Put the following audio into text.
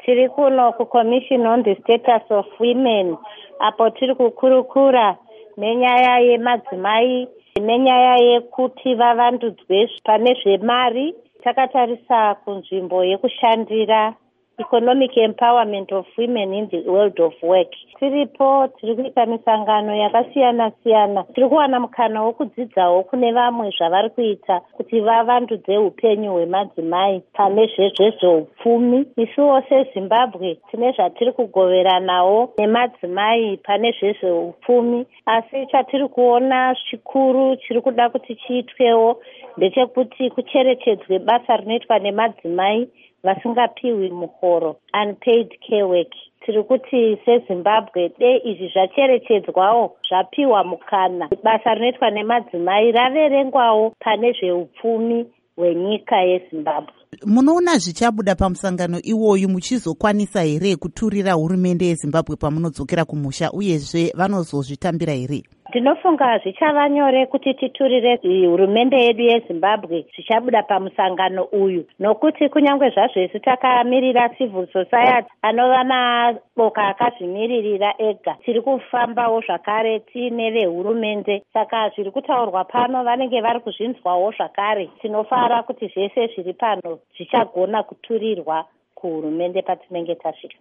Tiri kuno kuCommission on the Status of Women, apo tiri kukurukura nenyaya yemadzimai nenyaya yekuti vavandudzwe pane zvemari. Takatarisa kunzvimbo yekushandira, economic empowerment of women in the world of work. Tiripo tiri kuita misangano yakasiyana siyana. Tiri kuwana mukana wokudzidzawo kune vamwe zvavari kuita kuti vavandudze upenyu hwemadzimai pane zvezveupfumi. Isuwo seZimbabwe tine zvatiri kugoveranawo nemadzimai pane zvezveupfumi, asi chatiri kuona chikuru chiri kuda kuti chiitwewo ndechekuti kucherechedzwe basa rinoitwa nemadzimai vasingapiwi muhoro, unpaid care work. Tiri kuti seZimbabwe izvi zvacherechedzwawo, zvapiwa mukana, basa rinoitwa nemadzimai raverengwawo pane zveupfumi hwenyika yeZimbabwe. Munoona zvichabuda pamusangano iwoyu muchizokwanisa here kuturira hurumende yeZimbabwe pamunodzokera kumusha, uyezve vanozozvitambira here? Ndinofunga zvichava nyore kuti titurire hurumende yedu yeZimbabwe zvichabuda pamusangano uyu, nokuti kunyange zvazvo isu takamirira civil society anova maboka akazvimiririra ega, tiri kufambawo zvakare tiine vehurumende. Saka zviri kutaurwa pano vanenge vari kuzvinzwawo zvakare. Tinofara kuti zvese zviri pano zvichagona kuturirwa kuhurumende patinenge tasvika.